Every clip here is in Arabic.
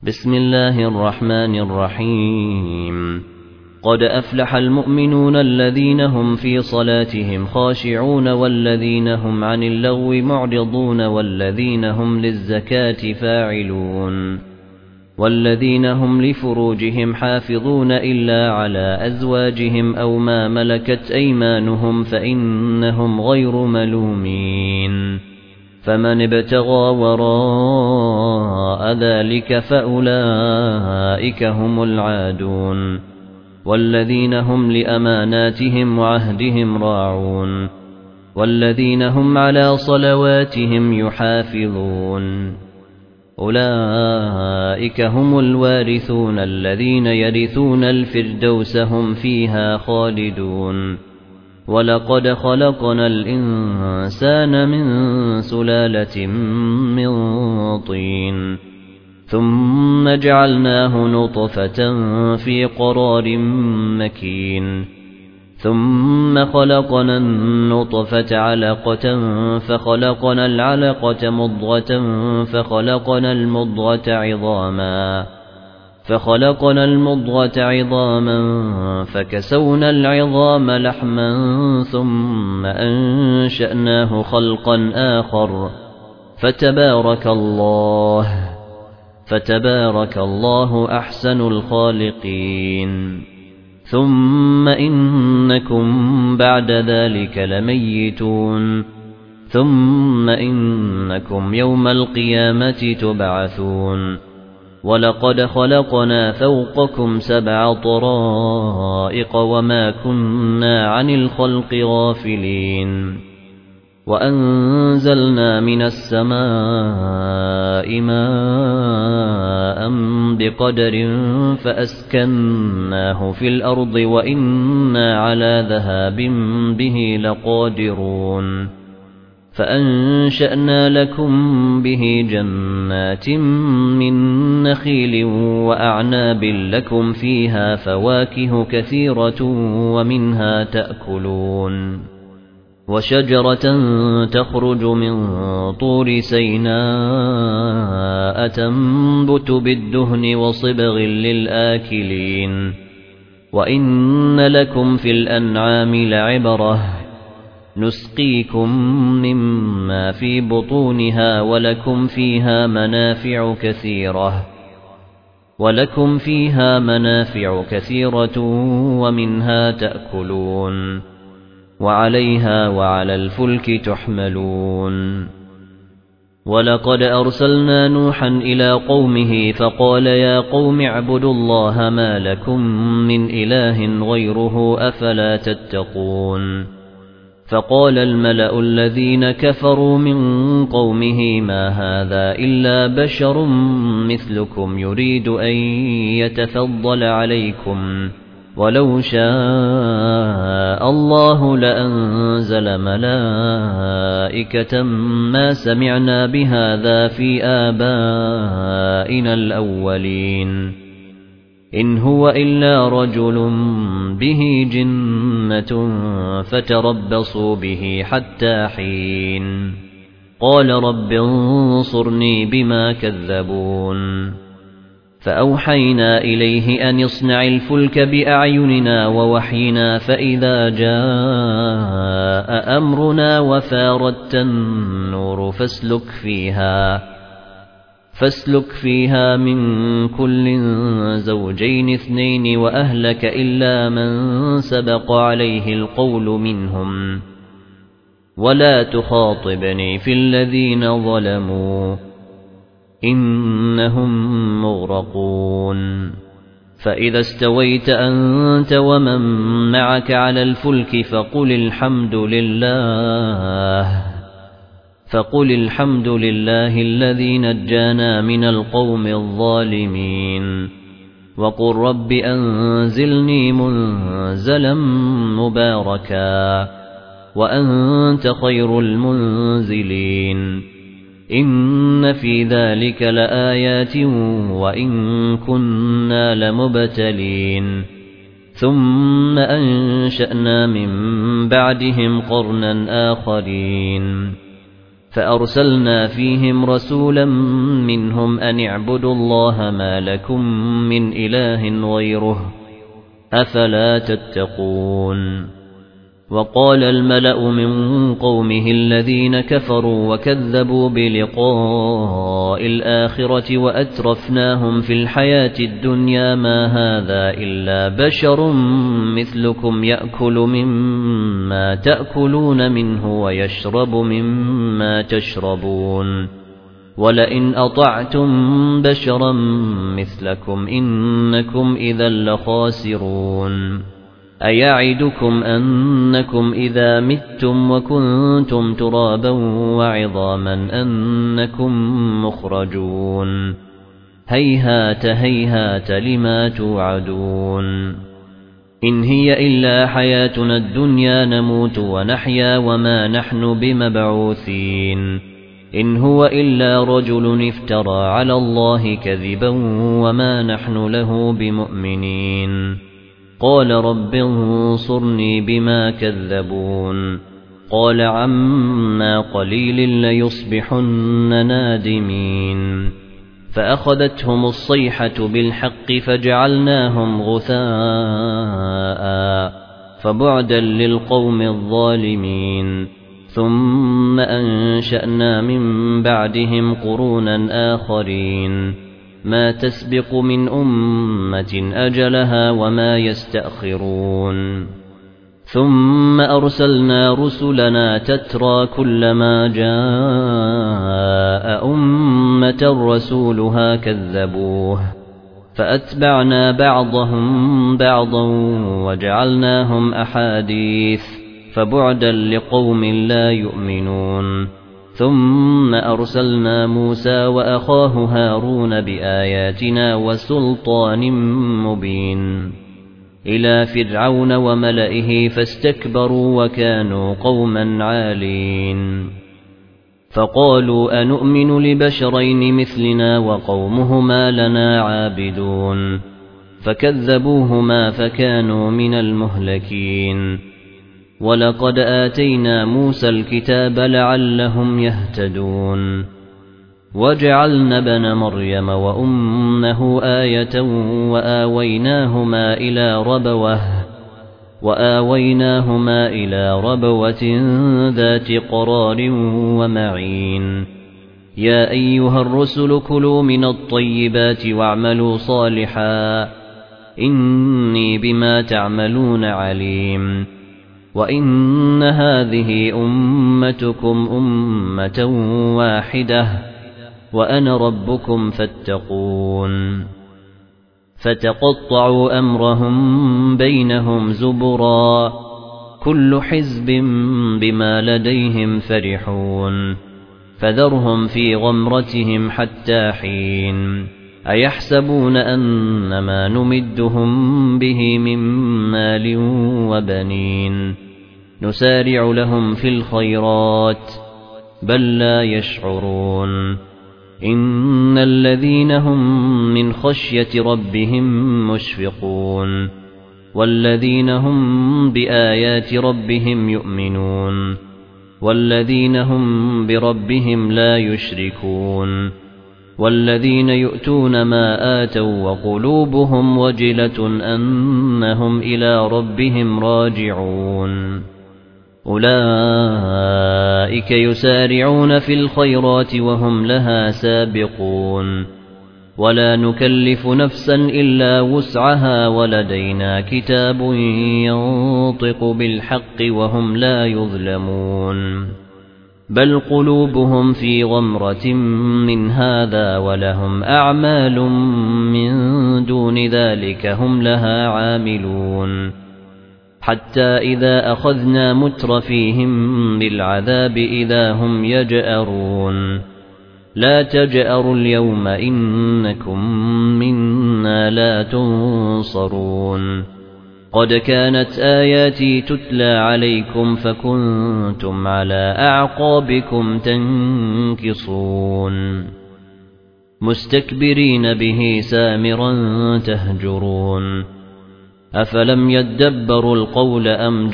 بسم الله الرحمن الرحيم قد أفلح المؤمنون الذين هم في صلاتهم خاشعون والذين هم عن اللغو معرضون والذين هم للزكاة فاعلون والذين هم لفروجهم حافظون إلا على أزواجهم أو ما ملكت أيمانهم فإنهم غير ملومين فمن ابتغى وراء ذلك فأولئك هم العادون والذين هم لأماناتهم وعهدهم راعون والذين هم على صلواتهم يحافظون أولئك هم الوارثون الذين يرثون الفردوس هم فيها خالدون ولقد خلقنا الإنسان من سلالة من طين ثم جعلناه نطفة في قرار مكين ثم خلقنا النطفة علقة فخلقنا العلقة مضغة فخلقنا المضغة عظاما فكسونا العظام لحما ثم أنشأناه خلقا آخر فتبارك الله أحسن الخالقين ثم إنكم بعد ذلك لميتون ثم إنكم يوم القيامة تبعثون ولقد خلقنا فوقكم 7 طرائق وما كنا عن الخلق غافلين وأنزلنا من السماء ماء بقدر فأسكناه في الأرض وإنا على ذهاب به لقادرون فأنشأنا لكم به جنات من نخيل وأعناب لكم فيها فواكه كثيرة ومنها تأكلون وشجرة تخرج من طور سيناء تنبت بالدهن وصبغ للآكلين وإن لكم في الأنعام لعبرة نسقيكم مما في بطونها ولكم فيها منافع كثيرة ومنها تأكلون وعليها وعلى الفلك تحملون ولقد أرسلنا نوحا إلى قومه فقال يا قوم اعبدوا الله ما لكم من إله غيره أفلا تتقون فقال الملأ الذين كفروا من قومه ما هذا إلا بشر مثلكم يريد أن يتفضل عليكم ولو شاء الله لأنزل ملائكة ما سمعنا بهذا في آبائنا الأولين إن هو إلا رجل به جنة فتربصوا به حتى حين قال رب انصرني بما كذبون فأوحينا إليه أن يصنع الفلك بأعيننا ووحينا فإذا جاء أمرنا وفاردت النور فاسلك فيها من كل زوجين 2 وأهلك إلا من سبق عليه القول منهم ولا تخاطبني في الذين ظلموا إنهم مغرقون فإذا استويت أنت ومن معك على الفلك فقل الحمد لله الذي نجانا من القوم الظالمين وقل رب أنزلني منزلا مباركا وأنت خير المنزلين إن في ذلك لآيات وإن كنا لمبتلين ثم أنشأنا من بعدهم قرنا آخرين فأرسلنا فيهم رسولا منهم أن اعبدوا الله ما لكم من إله غيره أفلا تتقون وقال الملأ من قومه الذين كفروا وكذبوا بلقاء الآخرة وأترفناهم في الحياة الدنيا ما هذا إلا بشر مثلكم يأكل مما تأكلون منه ويشرب مما تشربون ولئن أطعتم بشرا مثلكم إنكم إذا لخاسرون أيعدكم أنكم إذا متم وكنتم ترابا وعظاما أنكم مخرجون هيهات هيهات لما توعدون إن هي إلا حياتنا الدنيا نموت ونحيا وما نحن بمبعوثين إن هو إلا رجل افترى على الله كذبا وما نحن له بمؤمنين قال رب انصرني بما كذبون قال عما قليل ليصبحن نادمين فأخذتهم الصيحة بالحق فجعلناهم غثاء فبعدا للقوم الظالمين ثم أنشأنا من بعدهم قرونا آخرين ما تسبق من أمة أجلها وما يستأخرون ثم أرسلنا رسلنا تترى كلما جاء أمة رسولها كذبوه فأتبعنا بعضهم بعضا وجعلناهم أحاديث فبعدا لقوم لا يؤمنون ثم أرسلنا موسى وأخاه هارون بآياتنا وسلطان مبين إلى فرعون وملئه فاستكبروا وكانوا قوما عالين فقالوا أنؤمن لبشرين مثلنا وقومهما لنا عابدون فكذبوهما فكانوا من المهلكين ولقد آتينا موسى الكتاب لعلهم يهتدون وجعلنا ابن مريم وأمه آية وآويناهما إلى ربوة ذات قرار ومعين يا أيها الرسل كلوا من الطيبات واعملوا صالحا إني بما تعملون عليم وإن هذه أمتكم أمة واحدة وأنا ربكم فاتقون فتقطعوا أمرهم بينهم زبرا كل حزب بما لديهم فرحون فذرهم في غمرتهم حتى حين أيحسبون أنما نمدهم به من مال وبنين نسارع لهم في الخيرات بل لا يشعرون إن الذين هم من خشية ربهم مشفقون والذين هم بآيات ربهم يؤمنون والذين هم بربهم لا يشركون والذين يؤتون ما آتوا وقلوبهم وجلة أنهم إلى ربهم راجعون أولئك يسارعون في الخيرات وهم لها سابقون ولا نكلف نفسا إلا وسعها ولدينا كتاب ينطق بالحق وهم لا يظلمون بل قلوبهم في غمرة من هذا ولهم أعمال من دون ذلك هم لها عاملون حتى إذا أخذنا مترفيهم بالعذاب إذا هم يجأرون لا تجأروا اليوم إنكم منا لا تنصرون قد كانت آياتي تتلى عليكم فكنتم على أعقابكم تنكصون مستكبرين به سامرا تهجرون أفلم يدبروا القول أم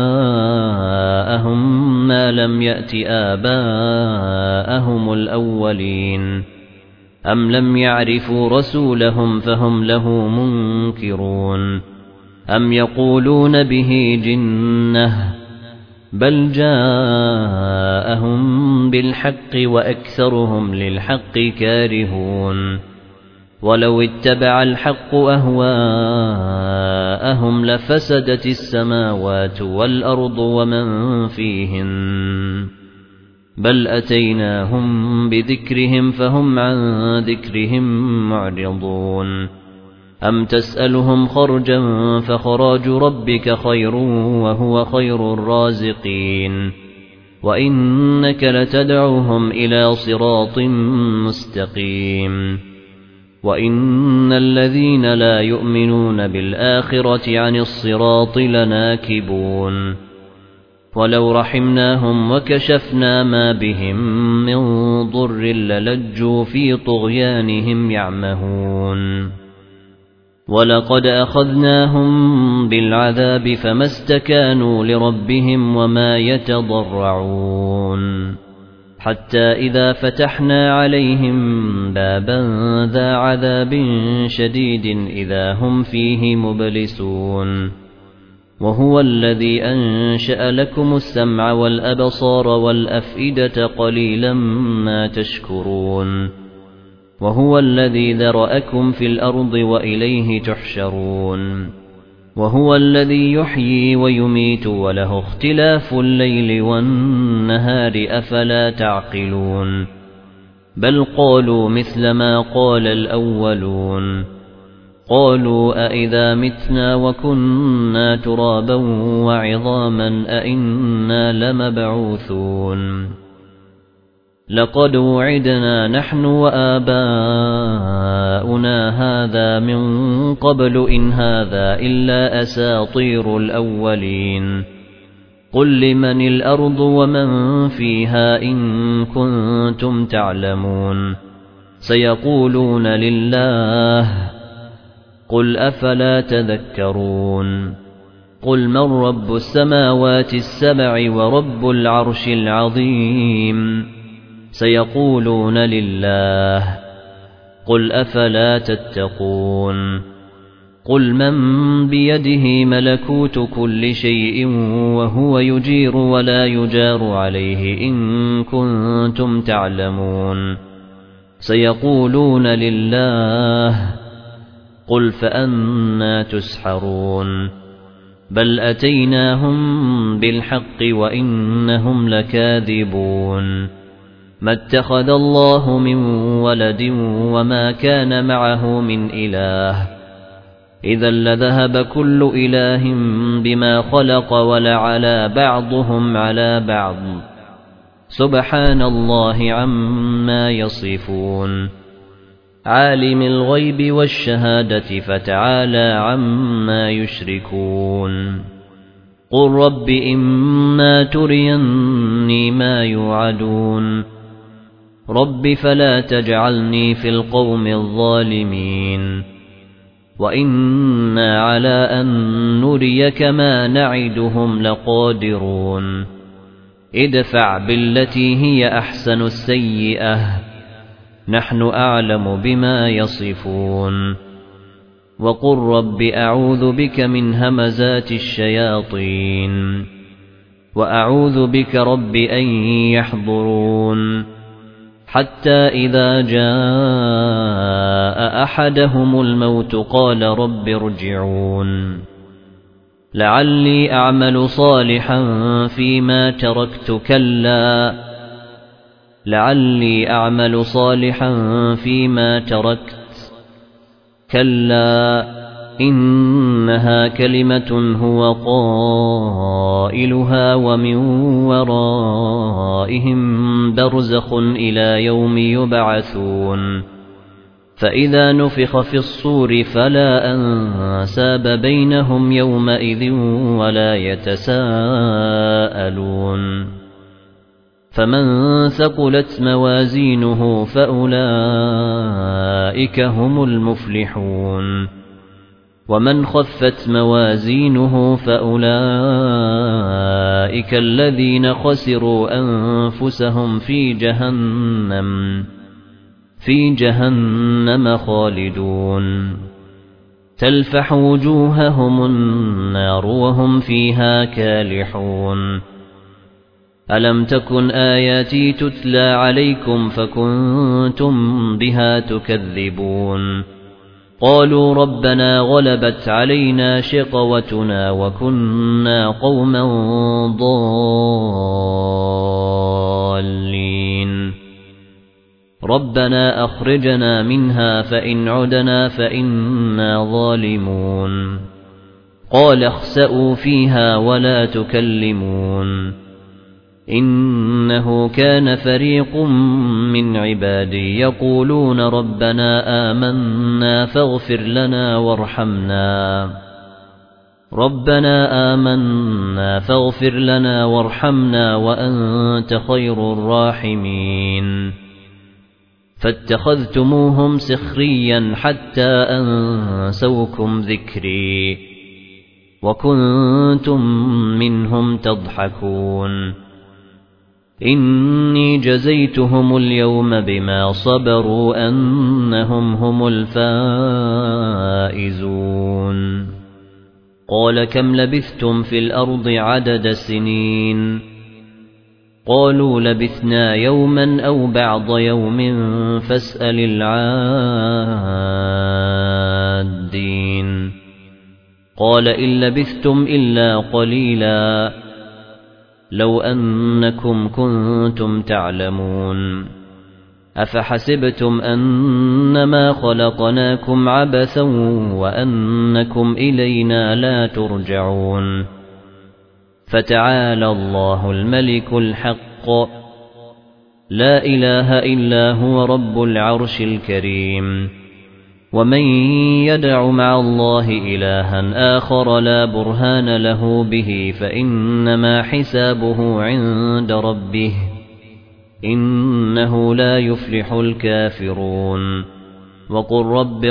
جاءهم ما لم يأت آباءهم الأولين أم لم يعرفوا رسولهم فهم له منكرون أم يقولون به جنة بل جاءهم بالحق وأكثرهم للحق كارهون ولو اتبع الحق أهواءهم لفسدت السماوات والأرض ومن فيهن بل أتيناهم بذكرهم فهم عن ذكرهم معرضون أم تسألهم خرجا فخراج ربك خير وهو خير الرازقين وإنك لتدعوهم إلى صراط مستقيم وإن الذين لا يؤمنون بالآخرة عن الصراط لناكبون ولو رحمناهم وكشفنا ما بهم من ضر للجوا في طغيانهم يعمهون ولقد أخذناهم بالعذاب فما استكانوا لربهم وما يتضرعون حتى إذا فتحنا عليهم بابا ذا عذاب شديد إذا هم فيه مبلسون وهو الذي أنشأ لكم السمع والأبصار والأفئدة قليلا ما تشكرون وهو الذي ذرأكم في الأرض وإليه تحشرون وهو الذي يحيي ويميت وله اختلاف الليل والنهار أفلا تعقلون بل قالوا مثل ما قال الأولون قالوا أئذا متنا وكنا ترابا وعظاما أئنا لمبعوثون لقد وعدنا نحن وآباؤنا هذا من قبل إن هذا إلا أساطير الأولين قل لمن الأرض ومن فيها إن كنتم تعلمون سيقولون لله قل أفلا تذكرون قل من رب السماوات السبع ورب العرش العظيم سيقولون لله قل أفلا تتقون قل من بيده ملكوت كل شيء وهو يجير ولا يجار عليه إن كنتم تعلمون سيقولون لله قل فأنى تسحرون بل أتيناهم بالحق وإنهم لكاذبون ما اتخذ الله من ولد وما كان معه من إله إذا لذهب كل إله بما خلق ولعلى بعضهم على بعض سبحان الله عما يصفون عالم الغيب والشهادة فتعالى عما يشركون قل رب إما تريني ما يوعدون رب فلا تجعلني في القوم الظالمين وإنا على أن نريك ما نعدهم لقادرون ادفع بالتي هي أحسن السيئة نحن أعلم بما يصفون وقل رب أعوذ بك من همزات الشياطين وأعوذ بك رب أن يحضرون حتى إذا جاء أحدهم الموت قال رب ارجعون لعلي أعمل صالحا فيما تركت كلا لعلي أعمل صالحا فيما تركت كلا إنها كلمة هو قائلها ومن ورائهم برزخ إلى يوم يبعثون فإذا نفخ في الصور فلا أنساب بينهم يومئذ ولا يتساءلون فمن ثقلت موازينه فأولئك هم المفلحون ومن خفت موازينه فأولئك الذين خسروا أنفسهم في جهنم خالدون تلفح وجوههم النار وهم فيها كالحون ألم تكن آياتي تتلى عليكم فكنتم بها تكذبون قالوا ربنا غلبت علينا شقوتنا وكنا قوما ضالين ربنا أخرجنا منها فإن عدنا فإنا ظالمون قال اخسئوا فيها ولا تكلمون إنه كان فريق من عبادي يقولون ربنا آمنا فاغفر لنا وارحمنا وأنت خير الراحمين فاتخذتموهم سخريا حتى أنسوكم ذكري وكنتم منهم تضحكون إني جزيتهم اليوم بما صبروا أنهم هم الفائزون قال كم لبثتم في الأرض عدد سنين قالوا لبثنا يوما أو بعض يوم فاسأل العادين قال إن لبثتم إلا قليلا لو أنكم كنتم تعلمون أفحسبتم أنما خلقناكم عبثا وأنكم إلينا لا ترجعون فتعالى الله الملك الحق لا إله إلا هو رب العرش الكريم ومن يدع مع الله إلها آخر لا برهان له به فإنما حسابه عند ربه إنه لا يفلح الكافرون وقل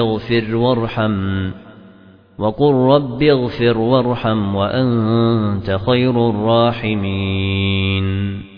رب اغفر وارحم وأنت خير الراحمين